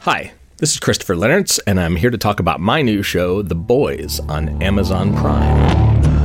Hi, this is Christopher Leonards, and I'm here to talk about my new show, The Boys, on Amazon Prime.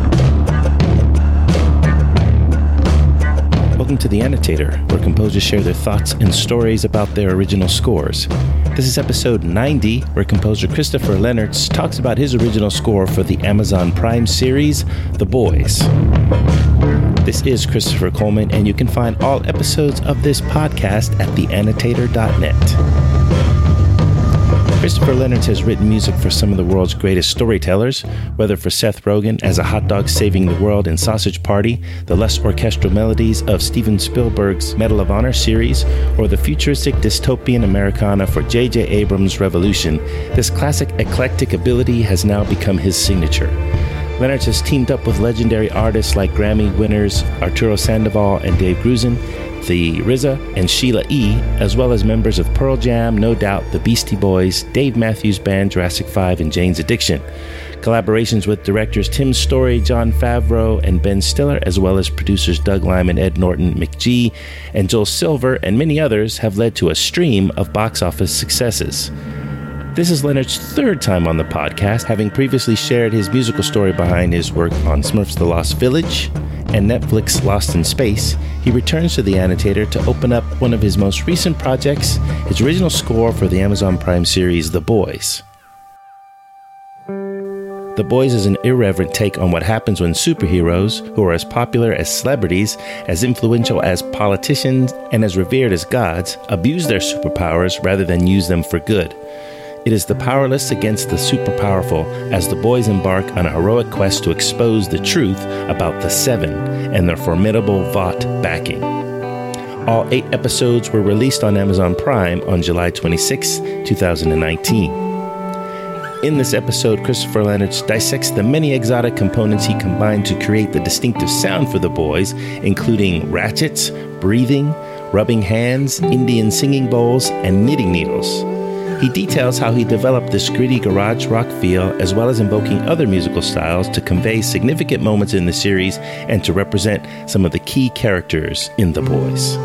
Welcome to The Annotator, where composers share their thoughts and stories about their original scores. This is episode 90, where composer Christopher Leonards talks about his original score for the Amazon Prime series, The Boys. This is Christopher Coleman, and you can find all episodes of this podcast at theannotator.net. Christopher Leonards has written music for some of the world's greatest storytellers, whether for Seth Rogen as a hot dog saving the world in Sausage Party, the less orchestral melodies of Steven Spielberg's Medal of Honor series, or the futuristic dystopian Americana for J.J. Abrams' Revolution. This classic eclectic ability has now become his signature. Leonards has teamed up with legendary artists like Grammy winners Arturo Sandoval and Dave Grusin, the RZA and Sheila E., as well as members of Pearl Jam, No Doubt, the Beastie Boys, Dave Matthews Band, Jurassic 5, and Jane's Addiction. Collaborations with directors Tim Story, Jon Favreau, and Ben Stiller, as well as producers Doug Liman, Ed Norton, McGee, and Joel Silver, and many others, have led to a stream of box office successes. This is Leonard's third time on the podcast, having previously shared his musical story behind his work on Smurfs: The Lost Village and Netflix Lost in Space. He returns to The Annotator to open up one of his most recent projects, his original score for the Amazon Prime series, The Boys. The Boys is an irreverent take on what happens when superheroes, who are as popular as celebrities, as influential as politicians, and as revered as gods, abuse their superpowers rather than use them for good. It is the powerless against the super-powerful as the boys embark on a heroic quest to expose the truth about the Seven and their formidable Vought backing. All 8 episodes were released on Amazon Prime on July 26, 2019. In this episode, Christopher Leonards dissects the many exotic components he combined to create the distinctive sound for the boys, including ratchets, breathing, rubbing hands, Indian singing bowls, and knitting needles. He details how he developed this gritty garage rock feel, as well as invoking other musical styles to convey significant moments in the series and to represent some of the key characters in The Boys.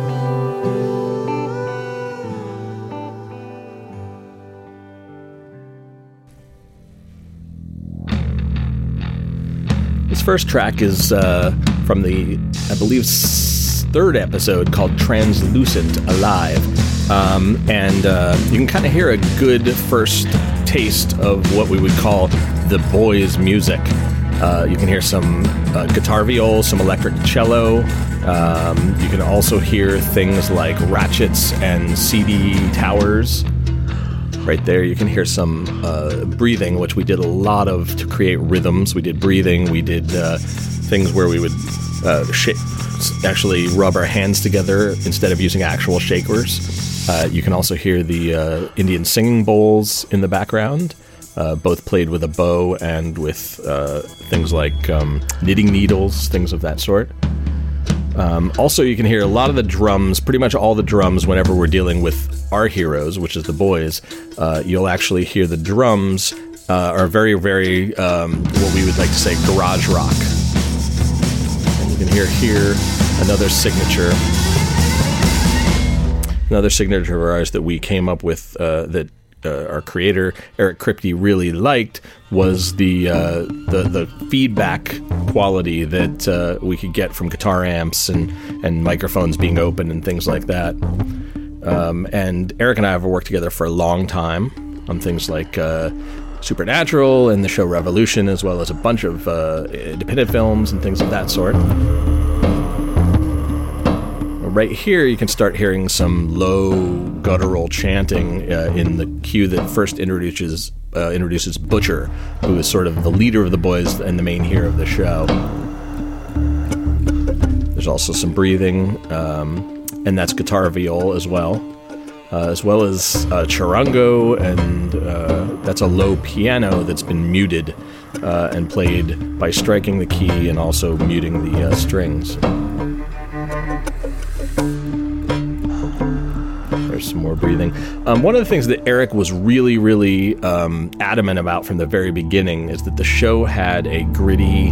This first track is from the, I believe, third episode called Translucent Alive. And you can kind of hear a good first taste of what we would call the Boys' music. You can hear some guitar viol, some electric cello. You can also hear things like ratchets and CD towers. Right there, you can hear some breathing, which we did a lot of to create rhythms. We did breathing. We did things where we would actually rub our hands together instead of using actual shakers. You can also hear the Indian singing bowls in the background, both played with a bow and with things like knitting needles, things of that sort. Also, you can hear a lot of the drums, pretty much all the drums whenever we're dealing with our heroes, which is the boys. You'll actually hear the drums are very, very, what we would like to say, garage rock. And you can hear here another signature of ours that we came up with, that our creator Eric Kripke really liked, was the feedback quality that we could get from guitar amps and microphones being open and things like that. And Eric and I have worked together for a long time on things like Supernatural and the show Revolution, as well as a bunch of independent films and things of that sort. Right here, you can start hearing some low guttural chanting in the cue that first introduces Butcher, who is sort of the leader of the boys and the main hero of the show. There's also some breathing, and that's guitar viol as well as charango, and that's a low piano that's been muted and played by striking the key and also muting the strings. There's some more breathing. One of the things that Eric was really, really adamant about from the very beginning is that the show had a gritty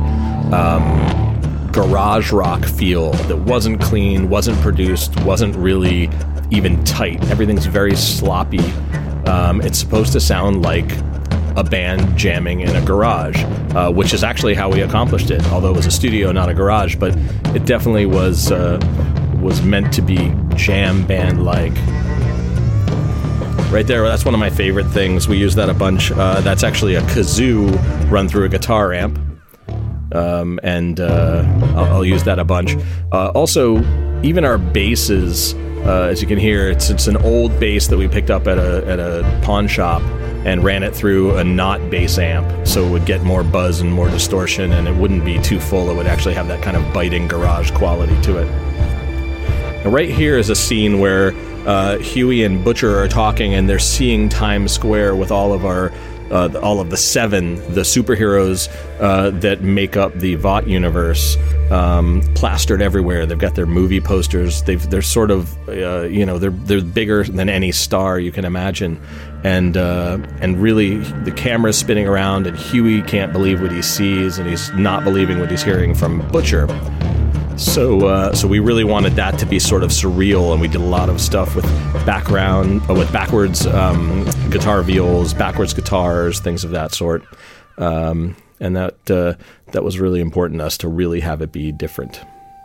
garage rock feel that wasn't clean, wasn't produced, wasn't really even tight. Everything's very sloppy It's supposed to sound like a band jamming in a garage, which is actually how we accomplished it, although it was a studio, not a garage, but it definitely was meant to be jam band-like. Right there, that's one of my favorite things. We use that a bunch. That's actually a kazoo run through a guitar amp, and I'll use that a bunch. Also, even our basses, as you can hear, it's an old bass that we picked up at a pawn shop and ran it through a not bass amp, so it would get more buzz and more distortion, and it wouldn't be too full. It would actually have that kind of biting garage quality to it. Now, right here is a scene where Huey and Butcher are talking, and they're seeing Times Square with all of the seven, the superheroes that make up the Vought universe, plastered everywhere. They've got their movie posters. They're sort of, they're bigger than any star you can imagine, and really the camera's spinning around, and Huey can't believe what he sees, and he's not believing what he's hearing from Butcher. So we really wanted that to be sort of surreal, and we did a lot of stuff with backwards guitar viols, backwards guitars, things of that sort, and that was really important to us to really have it be different.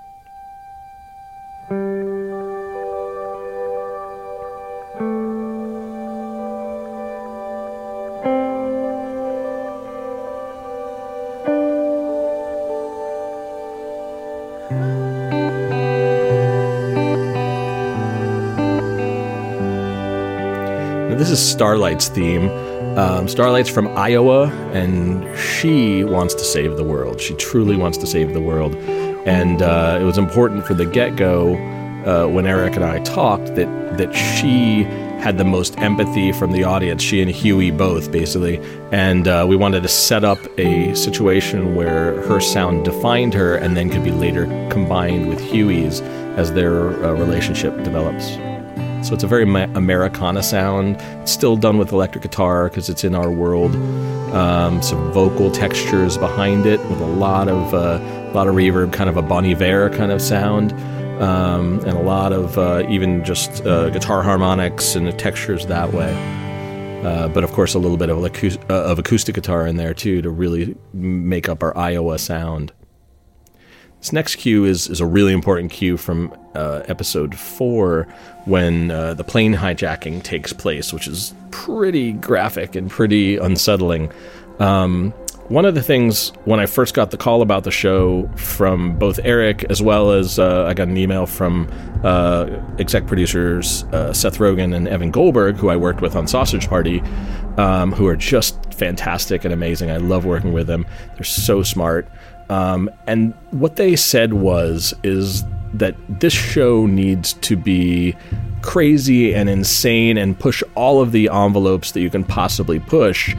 This is Starlight's theme. Starlight's from Iowa, and she wants to save the world. She truly wants to save the world. And it was important for the get-go, when Eric and I talked, that she had the most empathy from the audience, she and Huey both, basically. And we wanted to set up a situation where her sound defined her and then could be later combined with Huey's as their relationship develops. So it's a very Americana sound. It's still done with electric guitar because it's in our world. Some vocal textures behind it with a lot of reverb, kind of a Bon Iver kind of sound, and a lot of even just guitar harmonics and the textures that way. But of course, a little bit of acoustic guitar in there too to really make up our Iowa sound. This next cue is a really important cue from episode 4 when the plane hijacking takes place, which is pretty graphic and pretty unsettling. One of the things, when I first got the call about the show from both Eric as well as I got an email from exec producers Seth Rogen and Evan Goldberg, who I worked with on Sausage Party, who are just fantastic and amazing. I love working with them. They're so smart. And what they said is that this show needs to be crazy and insane and push all of the envelopes that you can possibly push,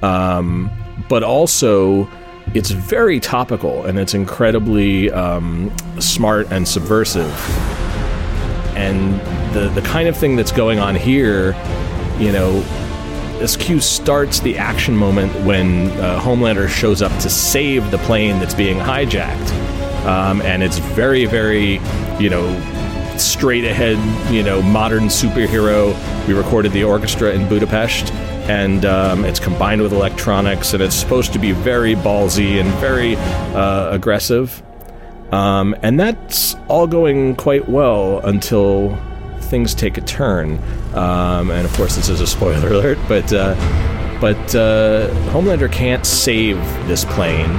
but also it's very topical and it's incredibly smart and subversive. And the kind of thing that's going on here, this cue starts the action moment when Homelander shows up to save the plane that's being hijacked. And it's very, very, straight ahead, modern superhero. We recorded the orchestra in Budapest, and it's combined with electronics, and it's supposed to be very ballsy and very aggressive. And that's all going quite well until things take a turn. And of course, this is a spoiler alert, but Homelander can't save this plane.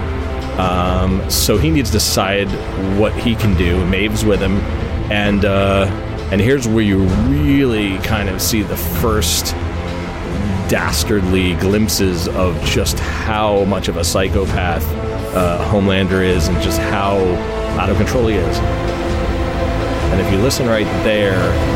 So he needs to decide what he can do. Maeve's with him, and here's where you really kind of see the first dastardly glimpses of just how much of a psychopath Homelander is, and just how out of control he is. And if you listen right there,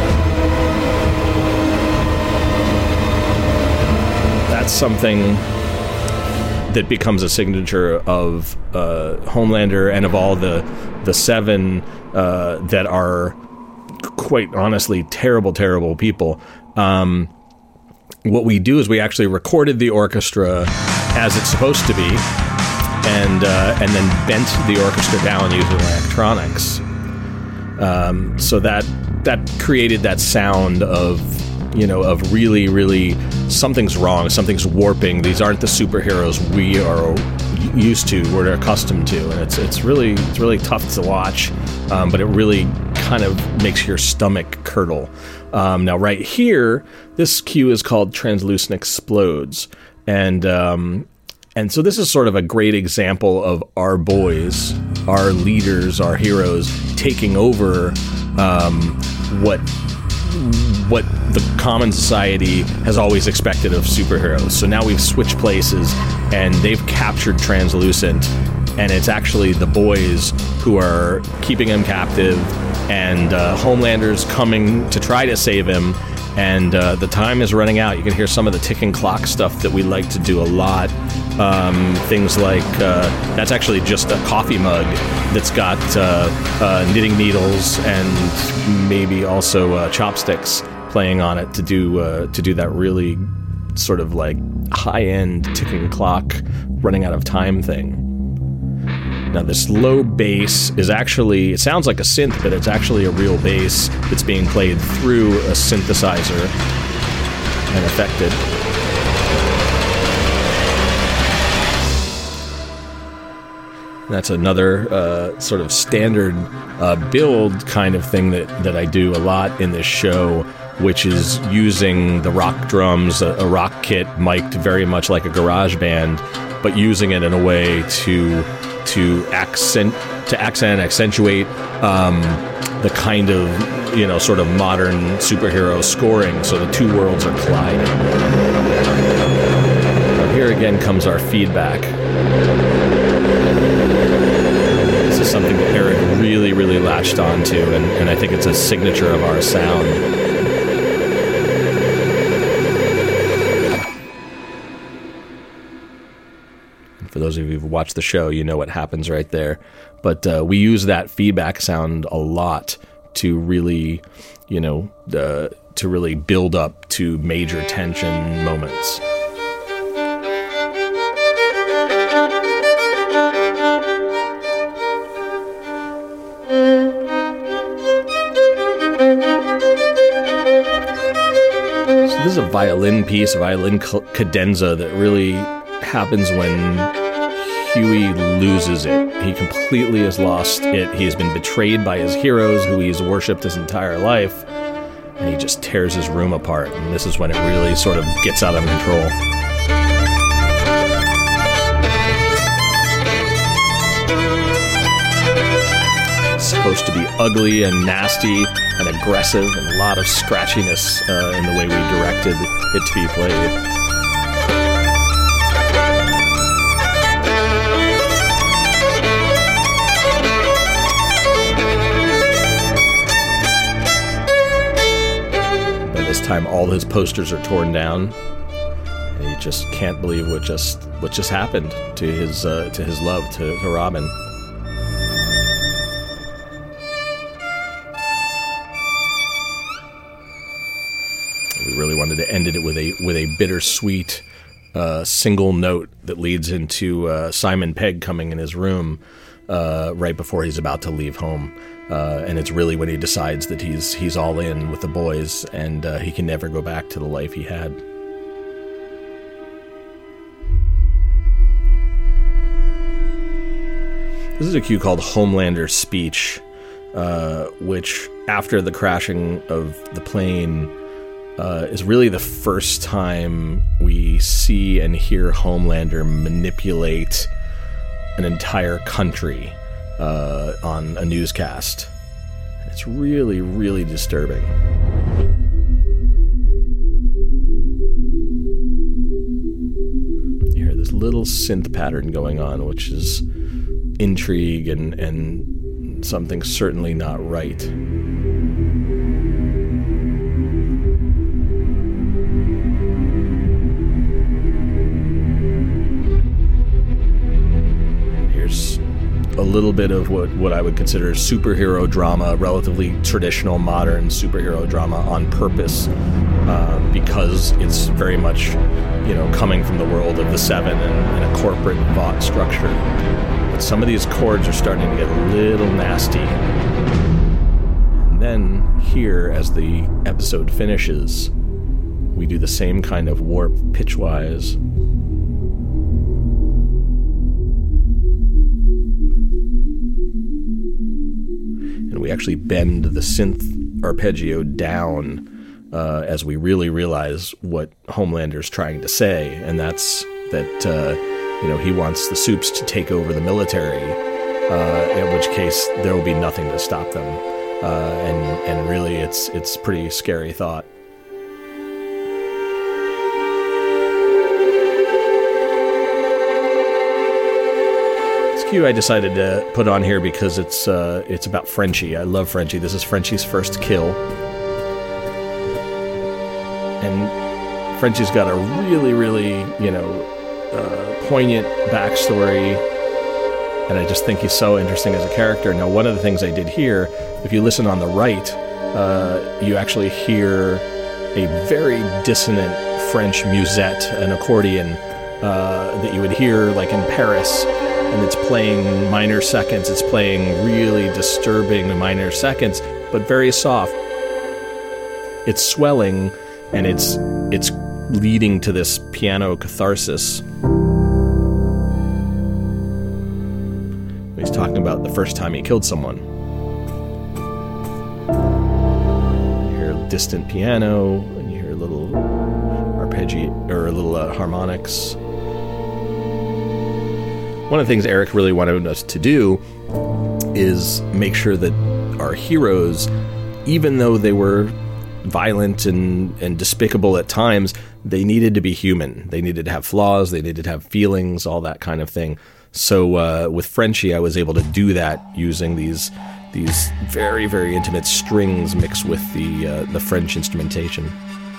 that's something that becomes a signature of Homelander and of all the seven that are quite honestly terrible, terrible people. What we do is we actually recorded the orchestra as it's supposed to be, and then bent the orchestra down using electronics. So that created that sound of of really, really something's wrong, something's warping. These aren't the superheroes we are used to, we're accustomed to, and it's really tough to watch, but it really kind of makes your stomach curdle. Now, right here, this cue is called Translucent Explodes, and so this is sort of a great example of our boys, our leaders, our heroes taking over what the common society has always expected of superheroes. So now we've switched places, and they've captured Translucent, and it's actually the boys who are keeping him captive, and Homelander's coming to try to save him, and the time is running out. You can hear some of the ticking clock stuff that we like to do a lot. Things like, that's actually just a coffee mug that's got knitting needles and maybe also chopsticks playing on it to do that really sort of like high-end ticking clock running out of time thing. Now, this low bass is actually, it sounds like a synth, but it's actually a real bass that's being played through a synthesizer and affected. That's another sort of standard build kind of thing that I do a lot in this show, which is using the rock drums, a rock kit mic'd very much like a garage band, but using it in a way to accentuate the kind of, sort of modern superhero scoring, so the two worlds are colliding. Now here again comes our feedback. This is something that Eric really, really latched onto, and I think it's a signature of our sound. For those of you who've watched the show, you know what happens right there. But we use that feedback sound a lot to really, to really build up to major tension moments. So this is a violin piece, a violin cadenza that really happens when Huey loses it. He completely has lost it. He has been betrayed by his heroes, who he's worshipped his entire life, and he just tears his room apart. And this is when it really sort of gets out of control. It's supposed to be ugly and nasty and aggressive, and a lot of scratchiness in the way we directed it to be played. Time all his posters are torn down, and he just can't believe what just happened to his love, to Robin. We really wanted to end it with a bittersweet single note that leads into Simon Pegg coming in his room right before he's about to leave home. And it's really when he decides that he's all in with the boys, and he can never go back to the life he had. This is a cue called Homelander's Speech, which, after the crashing of the plane, is really the first time we see and hear Homelander manipulate an entire country on a newscast. It's really, really disturbing. You hear this little synth pattern going on, which is intrigue and something certainly not right. Here's a little bit of what I would consider superhero drama, relatively traditional modern superhero drama on purpose, because it's very much, coming from the world of the Seven and a corporate Vought structure. But some of these chords are starting to get a little nasty. And then here, as the episode finishes, we do the same kind of warp pitch-wise. And we actually bend the synth arpeggio down as we really realize what Homelander's trying to say, and that's that he wants the Supes to take over the military, in which case there will be nothing to stop them, and really it's a pretty scary thought. This cue I decided to put on here because it's about Frenchie. I love Frenchie. This is Frenchie's first kill. And Frenchie's got a really, really, poignant backstory, and I just think he's so interesting as a character. Now, one of the things I did here, if you listen on the right, you actually hear a very dissonant French musette, an accordion, that you would hear like in Paris, and it's playing minor seconds. It's playing really disturbing minor seconds, but very soft. It's swelling, and it's leading to this piano catharsis. He's talking about the first time he killed someone. You hear a distant piano, and you hear a little arpeggio or a little harmonics. One of the things Eric really wanted us to do is make sure that our heroes, even though they were violent and despicable at times, they needed to be human. They needed to have flaws. They needed to have feelings, all that kind of thing. So with Frenchie, I was able to do that using these very, very intimate strings mixed with the French instrumentation.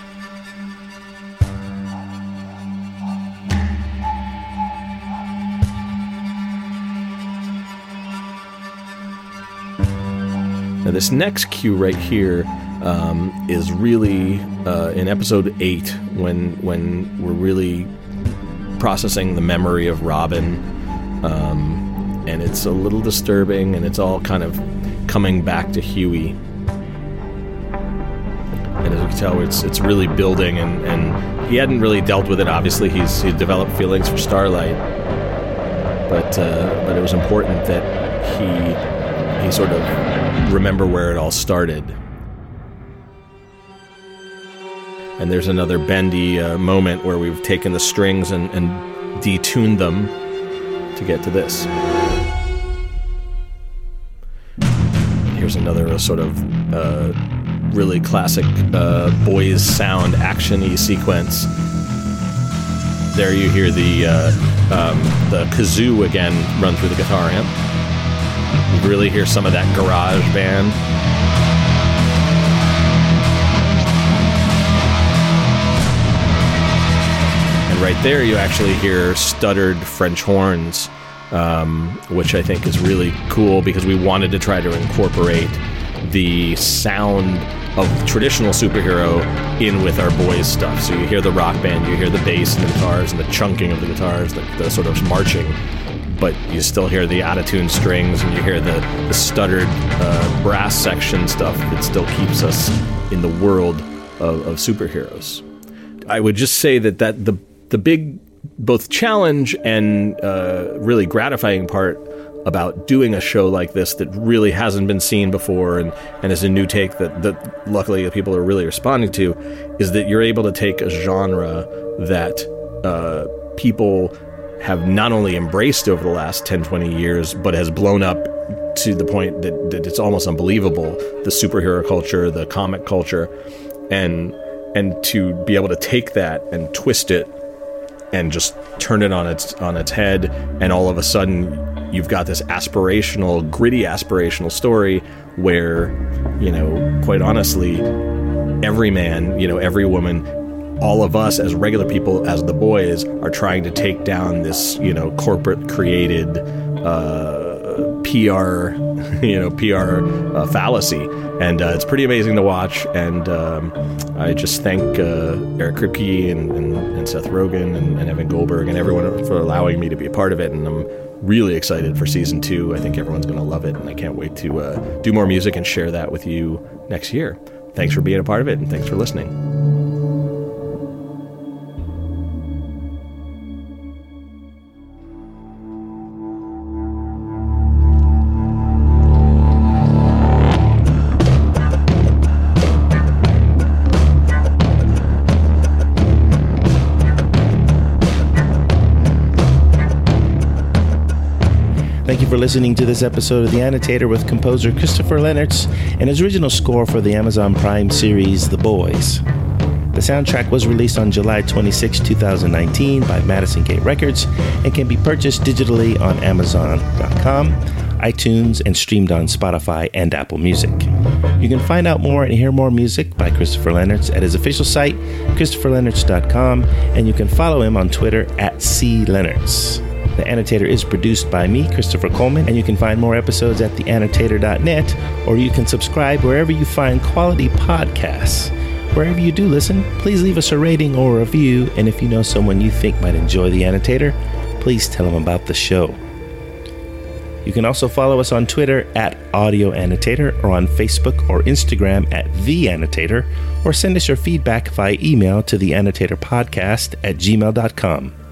Now this next cue right here is really in episode 8 when we're really processing the memory of Robin, and it's a little disturbing, and it's all kind of coming back to Huey. And as you can tell, it's really building, and he hadn't really dealt with it. Obviously, he developed feelings for Starlight, but it was important that he sort of remember where it all started. And there's another bendy moment where we've taken the strings and detuned them to get to this. Here's another sort of really classic boys sound action-y sequence. There you hear the kazoo again run through the guitar amp. You really hear some of that garage band. And right there you actually hear stuttered French horns, which I think is really cool because we wanted to try to incorporate the sound of traditional superhero in with our boys stuff. So you hear the rock band, you hear the bass and the guitars and the chunking of the guitars, the sort of marching, but you still hear the out-of-tune strings, and you hear the stuttered brass section stuff that still keeps us in the world of superheroes. I would just say that the big both challenge and really gratifying part about doing a show like this that really hasn't been seen before and is a new take that luckily people are really responding to is that you're able to take a genre that people have not only embraced over the last 10, 20 years, but has blown up to the point that it's almost unbelievable, the superhero culture, the comic culture, and to be able to take that and twist it and just turn it on its head, and all of a sudden you've got this aspirational, gritty aspirational story where, quite honestly, every man, every woman, all of us as regular people, as the boys, are trying to take down this, corporate created PR fallacy, and it's pretty amazing to watch. And I just thank Eric Kripke and Seth Rogen and Evan Goldberg and everyone for allowing me to be a part of it. And I'm really excited for season 2. I think everyone's going to love it, and I can't wait to do more music and share that with you next year. Thanks for being a part of it, and thanks for listening. Thank you for listening to this episode of The Annotator with composer Christopher Lennertz and his original score for the Amazon Prime series The Boys. The soundtrack was released on July 26, 2019 by Madison Gate Records and can be purchased digitally on Amazon.com, iTunes, and streamed on Spotify and Apple Music. You can find out more and hear more music by Christopher Lennertz at his official site, ChristopherLennertz.com, and you can follow him on Twitter at @CLennertz. The Annotator is produced by me, Christopher Coleman, and you can find more episodes at theannotator.net, or you can subscribe wherever you find quality podcasts. Wherever you do listen, please leave us a rating or a review, and if you know someone you think might enjoy The Annotator, please tell them about the show. You can also follow us on Twitter at Audio Annotator, or on Facebook or Instagram at The Annotator, or send us your feedback via email to theannotatorpodcast@gmail.com.